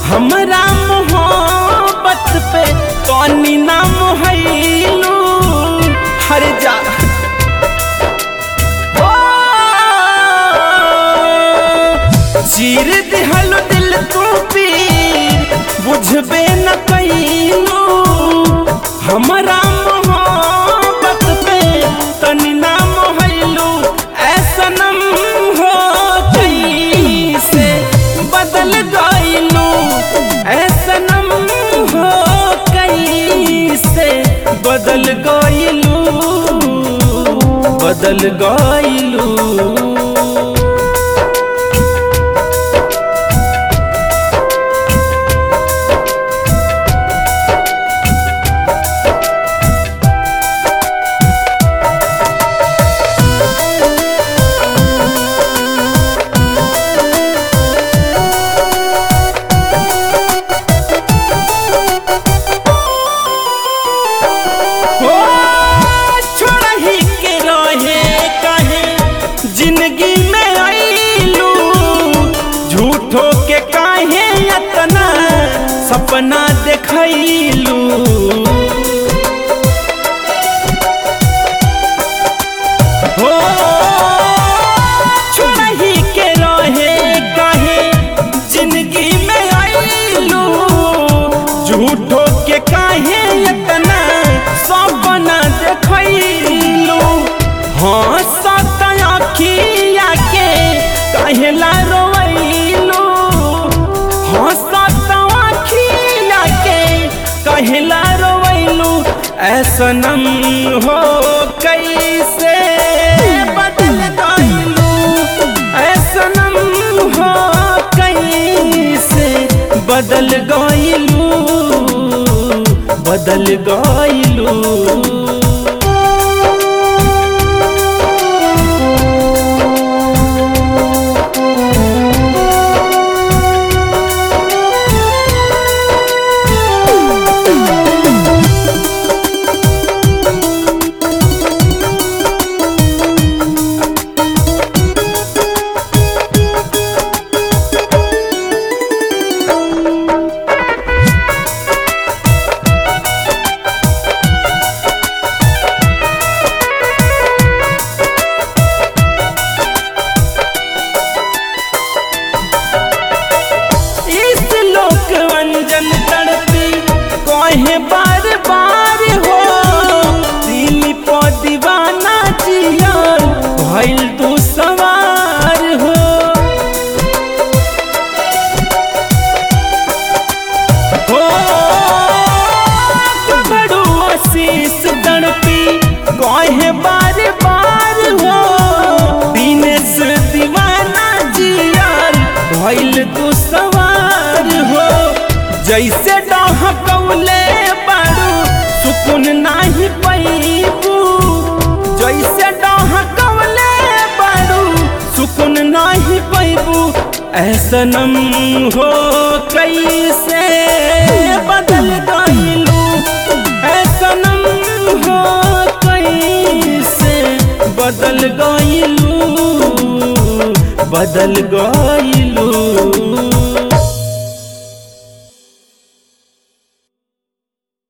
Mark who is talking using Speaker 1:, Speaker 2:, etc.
Speaker 1: हमरा मोहब्बत पे तनी नाम हैलू हर जा चीर दिहलो दिल तू पीर बुझबे न कैलू हमरा मोहब्बत पे तनी नाम हैलू ऐसा नम हो कैसे बदल गइलू ऐसा नम हो कैसे बदल गइलू बदल गइलू। जिंदगी में आईलू झूठो के काहे इतना सपना देखैलू हो छोड़ही के रहे काहे जिंदगी में आईलू झूठो के काहे इतना सपना देखैलू। हाँ अखिया के कहला रोइलू हंसत अखिया के कहला रोइलू ऐसा नम हो कैसे बदल गइलू ऐसा नम हो कैसे बदल गइलू बदल गइलू। कहे बार बार हो दिल पो दीवाना जियल भइल तू सवार हो बड़ू आशीष तड़पी कहे बार बार हो दिनेश दीवाना जियल भइल तू सवार हो जैसे डहकौले बारू सुकून नाही पैबू जैसे डहकौले बारू सुकून नाही पैबू ऐसा नम हो कैसे बदल गइलू ऐसा नम हो कैसे बदल गइलू बदल गइलू।